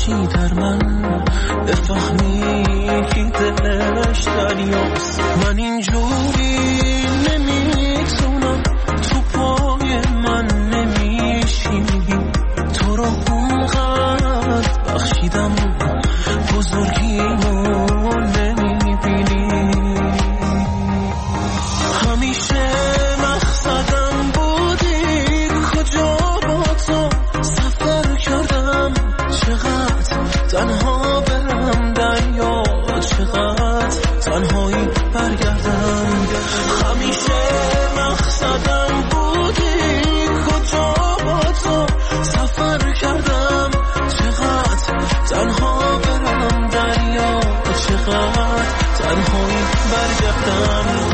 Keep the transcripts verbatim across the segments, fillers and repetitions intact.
وقتی در من بفهمی که دلش دریاست. من اینجوری نمیتونم، تو پای من نمیشینی، تو رو اونقدر بخشیدم بزرگیمو نمیبینی. همیشه مقصدم بودی، کجا با تو سفر کردم، چقدر تنها برم دریا، چقدر تنهایی برگردم. همیشه مقصدم بودی، کجا با تو سفر کردم، چقدر تنها برم دریا، چقدر تنهایی برگردم.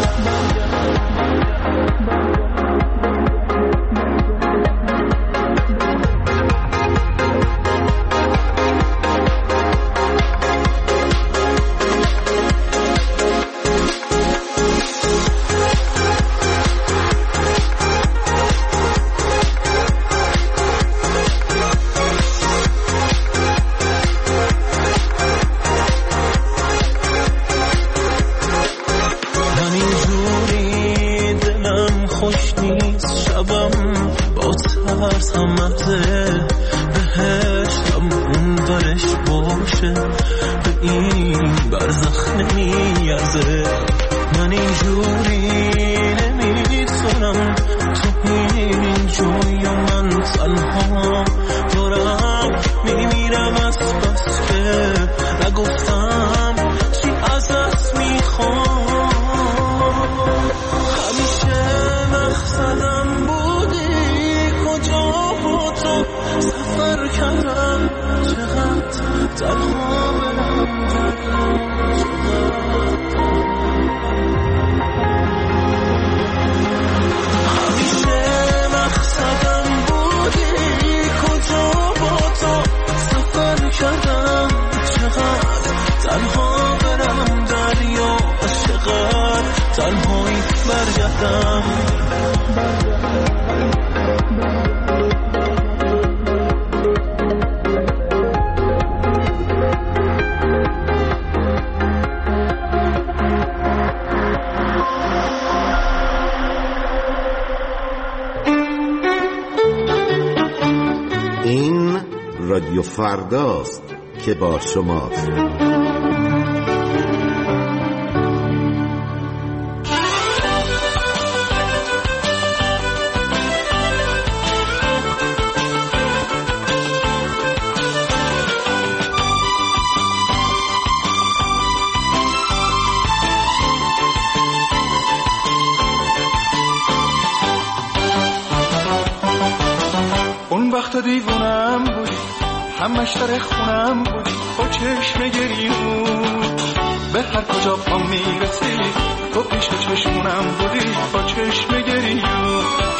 رادیو فرداست که با شماست. اون وقت دیوونم بودی، همش در خونم بودی، با چشم گریون به هر کجا پا میرسی تو پیش چشمونم بودی، با چشم گریون.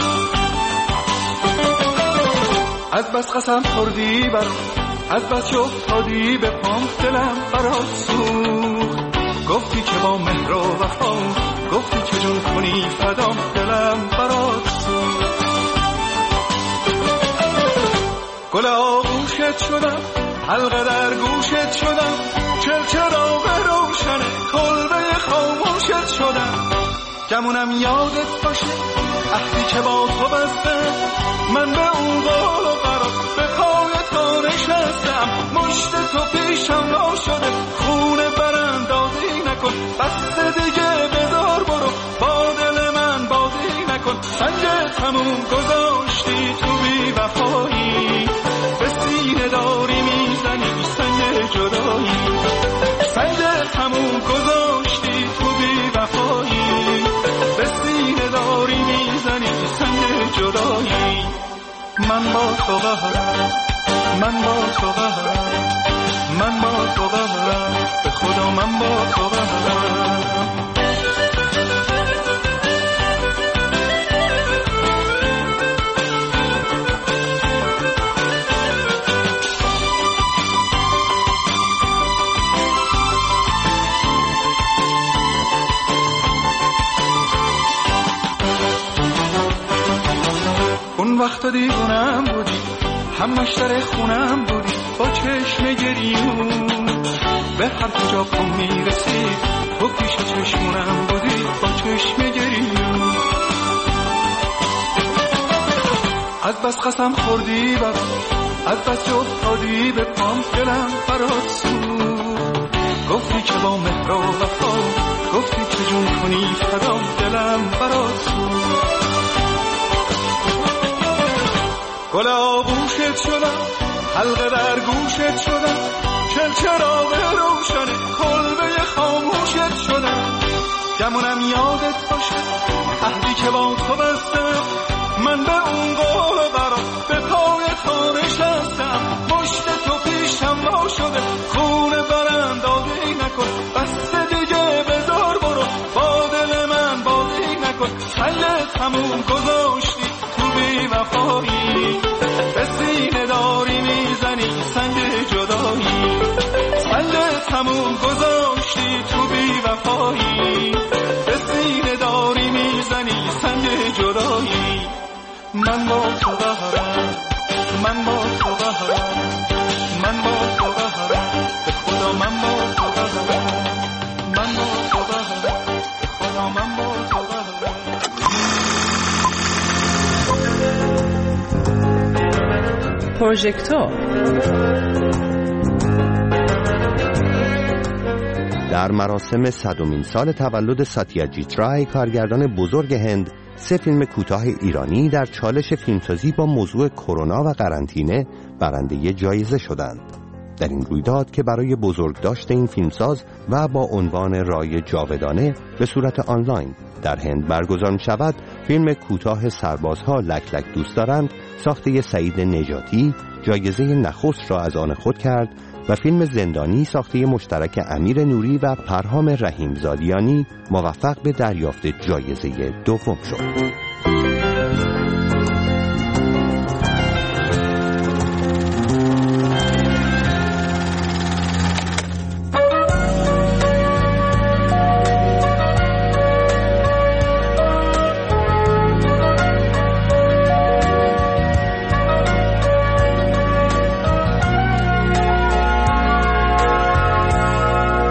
از بس قسم خوردی برام، از بس افتادی به پام، دلم برات سوخت. گفتی که با مهر و وفا، گفتی که جون کنی فدام، دلم برات سوخت. گل آغوشت شدم، حلقه در گوشت شدم، چرچرا به روشنه کلبه خاموشت شدم. گمونم یادت باشه عهدی که با تو بستم، من به اون قول و قرار به پای تو نشستم. مشت تو پیشم وا شده، خونه براندازی نکن، بسته دیگه بذار برو، با دل من بازی نکن. سنگ تموم گذاشتی تو بی وفایی، به سینه داری میزنی سنگ جدایی. سنگ تموم گذاشتی تو بی وفایی، به سینه داری میزنی سنگ جدایی. من با تو قهرم، من با تو قهرم، من با تو قهرم، به خدا من با تو قهرم. اون وقت دیوونم بودی، همش در خونم بودی، با چشم گریون به هر کجا پام میرسید تو پیش چشمونم بودی با چشم گریون از بس قسم خوردی برام از بس جو افتادی به پام دلم برات سوخت گفتی که با مهر و وفا گفتی که جون کنی فدا دلم برات سوخت گل آغوشت شدم حلقه در گوشت شدم چلچراغ روشن کلبه خاموشت شدم گمونم یادت باشه عهدی که با تو بستم من به اون قول قرار به پای تو نشستم مشت تو پیشم وا شده خونه برم دادی نکن بسته دیگه بذار برو با دل من بازی نکن سنگ تموم گذاشتی تو بی وفایی به سینه داری میزنی سنگ جدایی سنگ تموم گذاشتی تو بی وفایی به سینه داری میزنی سنگ جدایی من با تو بهرم من با تو بهرم من با تو بهرم به خدا من با تو بهرم من با تو بهرم به خدا من با تو بهرم پروژکتور در مراسم صدمین سال تولد ساتیاجیت رای کارگردان بزرگ هند سه فیلم کوتاه ایرانی در چالش فیلمسازی با موضوع کرونا و قرنطینه برنده جایزه شدند. در این رویداد که برای بزرگداشت این فیلمساز و با عنوان رای جاودانه به صورت آنلاین در هند برگزار می شود، فیلم کوتاه سربازها لک لک دوست دارند ساخته سعید نجاتی جایزه نخست را از آن خود کرد و فیلم زندانی ساخته مشترک امیر نوری و پرهام رحیمزادیانی موفق به دریافت جایزه دوم شد.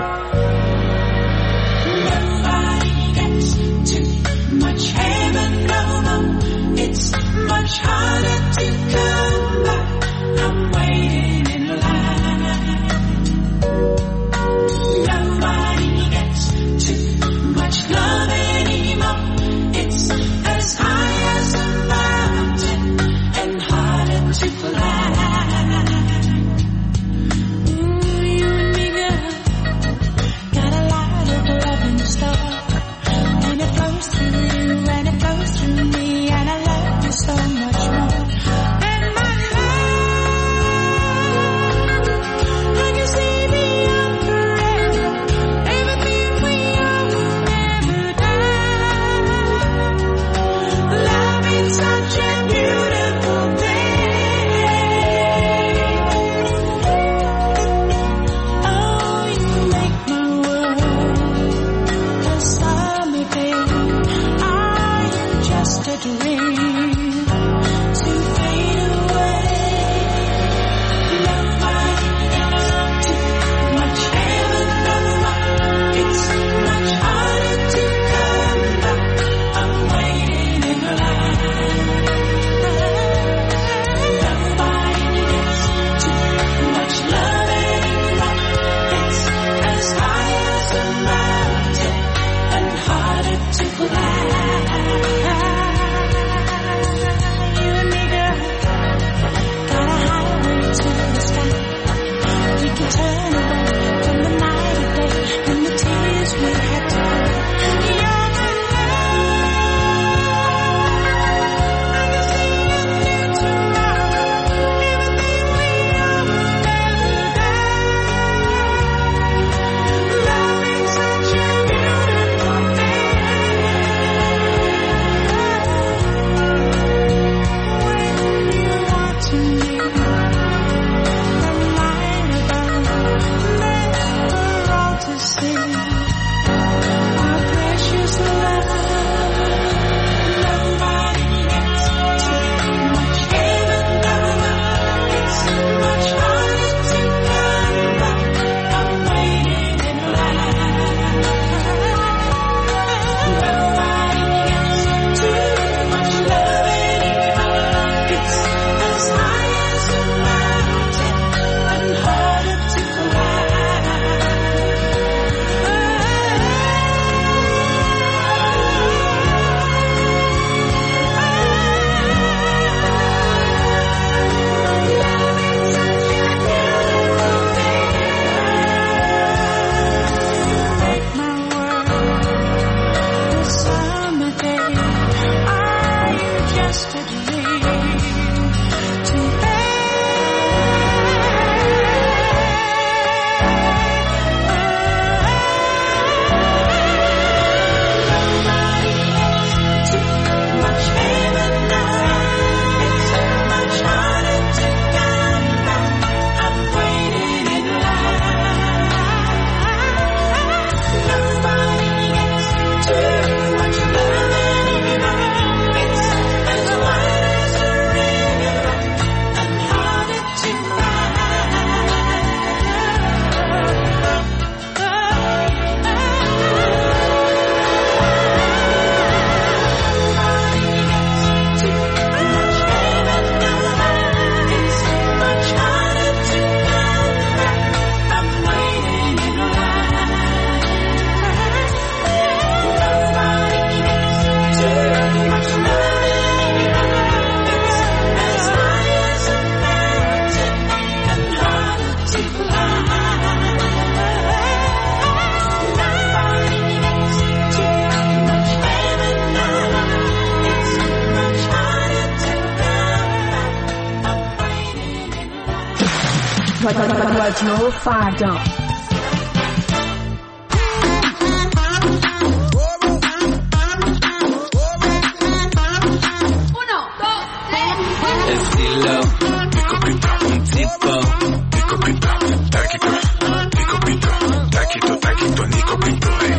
Much heaven رادیو فردا. Estilo, mi copito, un tipo, mi copito, taquito, mi copito, taquito, taquito, mi copito, eh.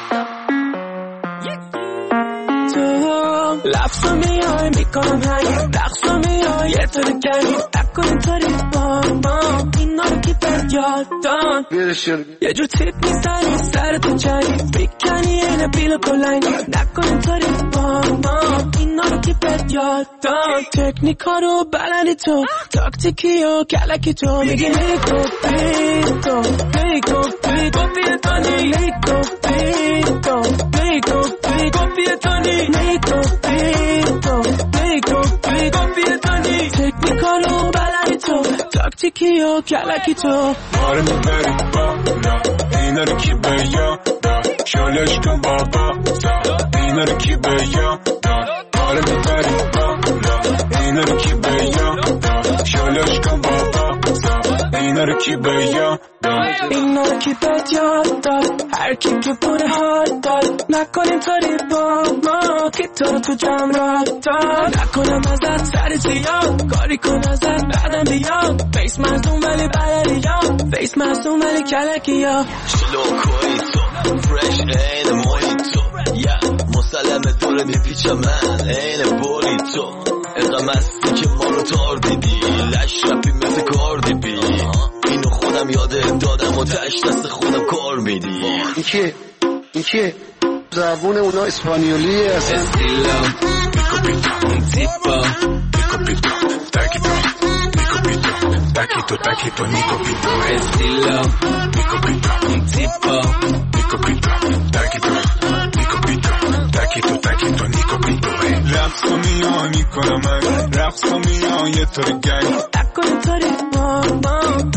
لفظا میای میکنم هنگ رقصا میای یه طور کنی نکن اینطوری با ما اینا رو کی بهت یاد داد یه جور تیپ میزنی سرتو چنی بیکنی اینه بیل کلنگ نکن اینطوری با ما اینا رو کی بهت یاد داد تکنیکا رو بلدی تو تاکتیکی و کلکی تو میگی لیکو پیتو لیکو پیتو پیتانی لیکو پیتو لیکو پیتو پیتانی لیکو پیتو لیکو پیتو پیتانی تکنیکا رو بلدی تو تاکتیکی و کلکی تو آره میبری بالا اینا رو کی به یاد داد شالش کن بابا اینا رو کی به یاد داد آره میبری بالا اینا رو کی به یاد داد شالش کن بابا اینا رو کی به یاد داد اینا رو کی به یاد داد هر کی که بوده حال داد نکن اینطوری با ما که تو تو جمع را داد نکنم ازت سر زیاد کاری کن ازت بعدم بیاد فیس مزدون ولی بلدی یا فیس مزدون ولی کلکی یا شلو کوی تو فرش این موی تو یا مسلمه دوره میپیچه من این بولی تو اینقدر مستی که ما رو تار دیدی لش رپی مثل کاردی بی اینو خودم یاده دادم و تش دست خودم کار میدی این کیه؟ این کیه؟ زبون اونا اسپانیولیه اصلا استیلا میکو پیتو اون تیپا میکو پیتو تاکیتو میکو پیتو تاکیتو تاکیتو میکو پیتو استیلا میکو پیتو اون تیپا میکو پیتو تاکیتو میکو پیتو تاکیتو تاکیتو میکو پیتو رقصا میان میکنم من رقصا میان یه طور گنگ نکن طوری با ما